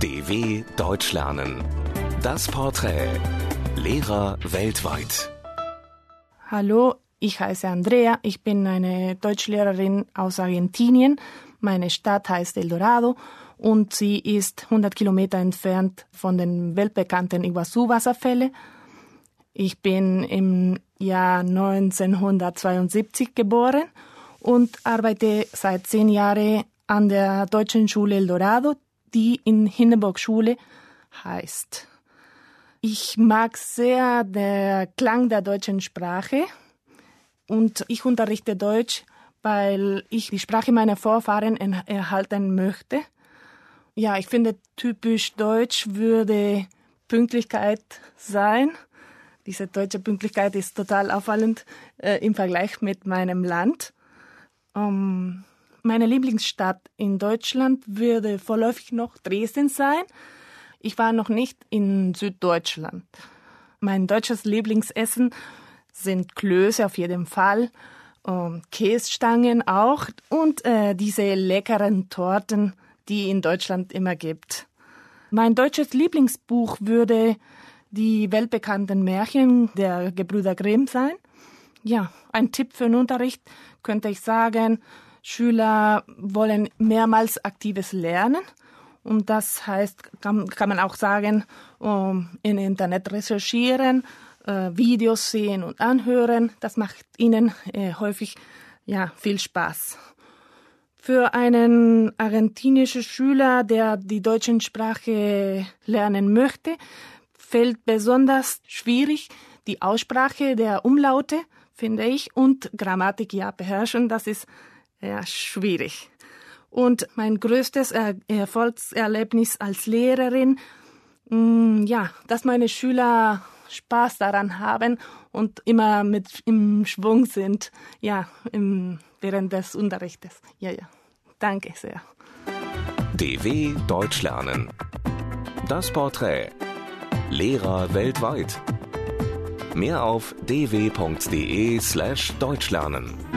DW Deutsch lernen. Das Porträt. Lehrer weltweit. Hallo, ich heiße Andrea. Ich bin eine Deutschlehrerin aus Argentinien. Meine Stadt heißt El Dorado und sie ist 100 Kilometer entfernt von den weltbekannten Iguazú-Wasserfälle. Ich bin im Jahr 1972 geboren und arbeite seit 10 Jahren an der Deutschen Schule El Dorado, die in Hindenburg-Schule heißt. Ich mag sehr den Klang der deutschen Sprache und ich unterrichte Deutsch, weil ich die Sprache meiner Vorfahren erhalten möchte. Ja, ich finde, typisch deutsch würde Pünktlichkeit sein. Diese deutsche Pünktlichkeit ist total auffallend im Vergleich mit meinem Land. Meine Lieblingsstadt in Deutschland würde vorläufig noch Dresden sein. Ich war noch nicht in Süddeutschland. Mein deutsches Lieblingsessen sind Klöße auf jeden Fall, Kässtangen auch und diese leckeren Torten, die in Deutschland immer gibt. Mein deutsches Lieblingsbuch würde die weltbekannten Märchen der Gebrüder Grimm sein. Ja, ein Tipp für den Unterricht könnte ich sagen, Schüler wollen mehrmals aktives Lernen. Und das heißt, kann man auch sagen, im Internet recherchieren, Videos sehen und anhören. Das macht ihnen häufig viel Spaß. Für einen argentinischen Schüler, der die deutsche Sprache lernen möchte, fällt besonders schwierig die Aussprache der Umlaute, finde ich, und Grammatik beherrschen. Das ist schwierig. Und mein größtes Erfolgserlebnis als Lehrerin, dass meine Schüler Spaß daran haben und immer im Schwung sind, während des Unterrichtes. Danke sehr. DW Deutsch lernen. Das Porträt. Lehrer weltweit. Mehr auf dw.de/deutschlernen.